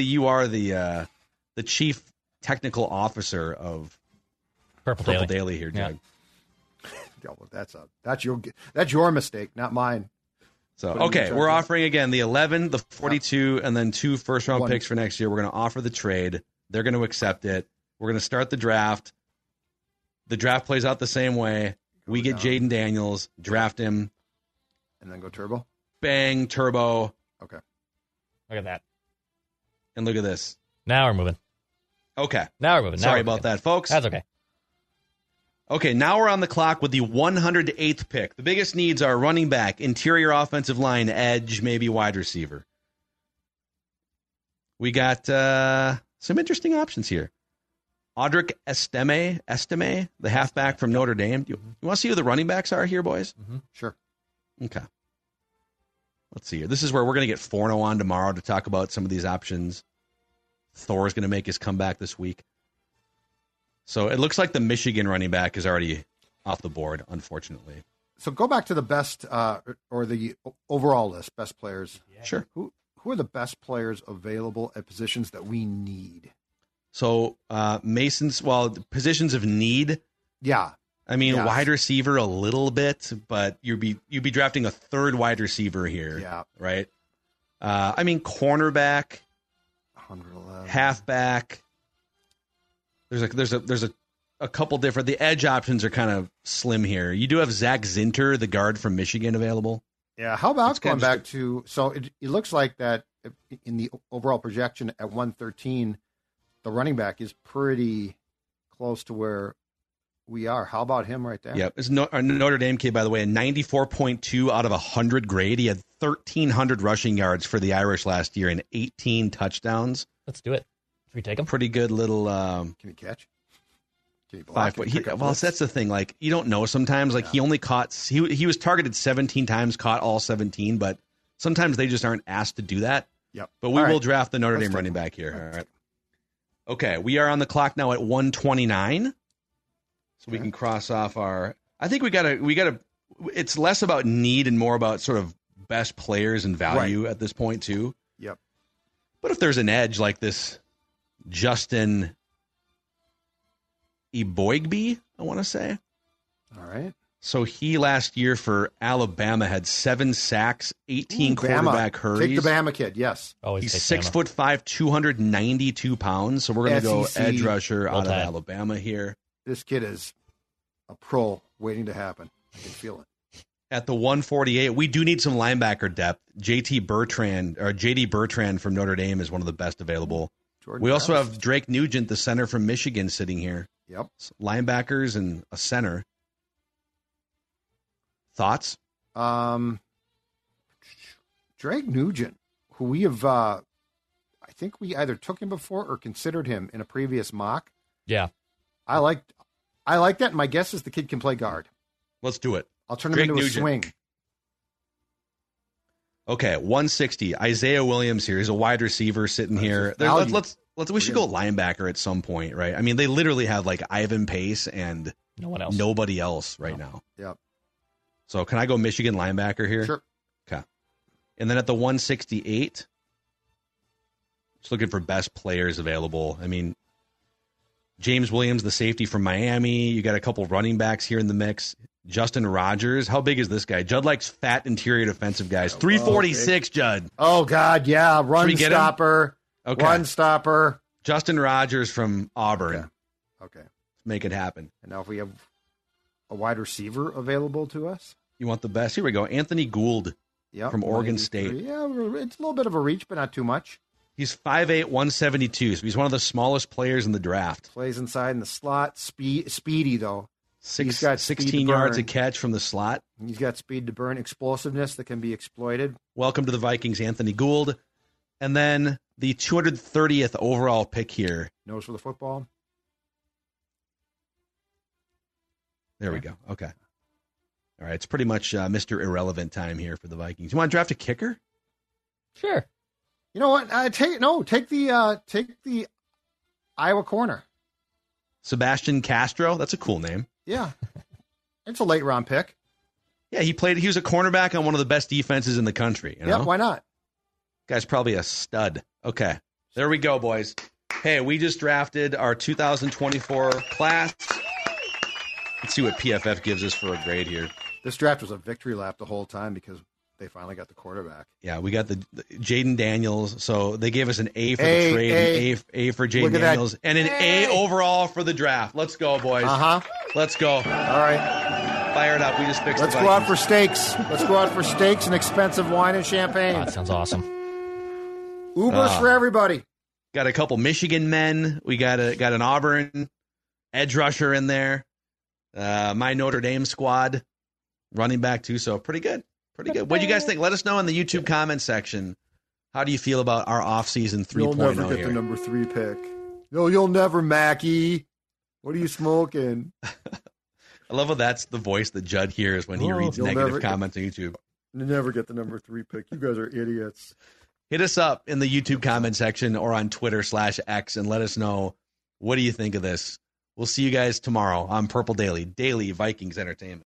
chief technical officer of Purple Daily here, Doug. Yeah, well, that's your mistake, not mine. So, okay, we're offering again the 11, the 42, and then 2 first-round picks for next year. We're going to offer the trade. They're going to accept it. We're going to start the draft. The draft plays out the same way. We get Jaden Daniels, draft him. And then go turbo? Bang, turbo. Okay. Look at that. And look at this. Now we're moving. Okay. Now we're moving. Sorry about that, folks. That's okay. Okay, now we're on the clock with the 108th pick. The biggest needs are running back, interior offensive line, edge, maybe wide receiver. We got some interesting options here. Audric Estime, the halfback from Notre Dame. You want to see who the running backs are here, boys? Mm-hmm. Sure. Okay. Let's see here. This is where we're going to get Forno on tomorrow to talk about some of these options. Thor's going to make his comeback this week. So it looks like the Michigan running back is already off the board, unfortunately. So go back to the best or the overall list, best players. Yeah. Sure. Who are the best players available at positions that we need? So positions of need. Yeah. I mean, wide receiver a little bit, but you'd be drafting a 3rd wide receiver here. Yeah. Right. I mean, cornerback, 111, halfback. There's a couple different. The edge options are kind of slim here. You do have Zach Zinter, the guard from Michigan, available. Yeah. How about going back to? So it looks like that in the overall projection at 113, the running back is pretty close to where We are. How about him right there? Yep. It's our Notre Dame kid, by the way, a 94.2 out of 100 grade. He had 1,300 rushing yards for the Irish last year and 18 touchdowns. Let's do it. Should we take him? Pretty good little. Can he catch? Can he block? Well, that's the thing. Like, you don't know sometimes. Like, he only caught. He was targeted 17 times, caught all 17, but sometimes they just aren't asked to do that. Yep. But we will draft the Notre Dame running back here. All right. Okay, we are on the clock now at 129. So we can cross off our. I think we gotta. It's less about need and more about sort of best players and value at this point too. Yep. But if there's an edge like this, Justin Eboigbe, I want to say. All right. So he last year for Alabama had 7 sacks, 18 quarterback hurries. Take the Bama kid, yes. He's 6'5", 292 pounds. So we're going to go edge rusher out of Alabama here. This kid is a pro waiting to happen. I can feel it. At the 148, we do need some linebacker depth. JD Bertrand from Notre Dame is one of the best available. We also have Drake Nugent, the center from Michigan, sitting here. Yep. Linebackers and a center. Thoughts? Drake Nugent, who we have, I think we either took him before or considered him in a previous mock. Yeah. I like that. My guess is the kid can play guard. Let's do it. I'll turn him into a swing. Okay, 160. Isaiah Williams here. He's a wide receiver sitting here. We should go linebacker at some point, right? I mean, they literally have like Ivan Pace and nobody else right now. Yep. So can I go Michigan linebacker here? Sure. Okay. And then at the 168, just looking for best players available. I mean, James Williams, the safety from Miami. You got a couple running backs here in the mix. Justin Rogers. How big is this guy? Judd likes fat interior defensive guys. 346, Judd. Oh, God, yeah. Run stopper. Okay. Run stopper. Justin Rogers from Auburn. Okay. Let's make it happen. And now if we have a wide receiver available to us. You want the best? Here we go. Anthony Gould from Oregon State. Yeah, it's a little bit of a reach, but not too much. He's 5'8", 172, so he's one of the smallest players in the draft. Plays inside in the slot. Speedy, though. He's got 16 yards a catch from the slot. He's got speed to burn, explosiveness that can be exploited. Welcome to the Vikings, Anthony Gould. And then the 230th overall pick here. Nose for the football. There we go. Okay. All right. It's pretty much Mr. Irrelevant time here for the Vikings. You want to draft a kicker? Sure. You know what? Take the Iowa corner. Sebastian Castro. That's a cool name. Yeah. It's a late round pick. Yeah, he was a cornerback on one of the best defenses in the country. You know? Yeah, why not? Guy's probably a stud. Okay. There we go, boys. Hey, we just drafted our 2024 class. Let's see what PFF gives us for a grade here. This draft was a victory lap the whole time because they finally got the quarterback. Yeah, we got the Jaden Daniels. So they gave us an A for the trade, an A for Jaden Daniels, and an A overall for the draft. Let's go, boys. Let's go. All right. Fire it up. We just fixed Let's go out for steaks. Let's go out for steaks and expensive wine and champagne. Oh, that sounds awesome. Ubers for everybody. Got a couple Michigan men. We got an Auburn edge rusher in there. My Notre Dame squad running back too. So pretty good. Pretty good. What do you guys think? Let us know in the YouTube comment section. How do you feel about our offseason 3.0 You'll never get the number 3 pick. No, you'll never, Mackie. What are you smoking? I love how that's the voice that Judd hears when he reads negative comments on YouTube. You'll never get the number 3 pick. You guys are idiots. Hit us up in the YouTube comment section or on Twitter/X and let us know, what do you think of this? We'll see you guys tomorrow on Purple Daily Vikings Entertainment.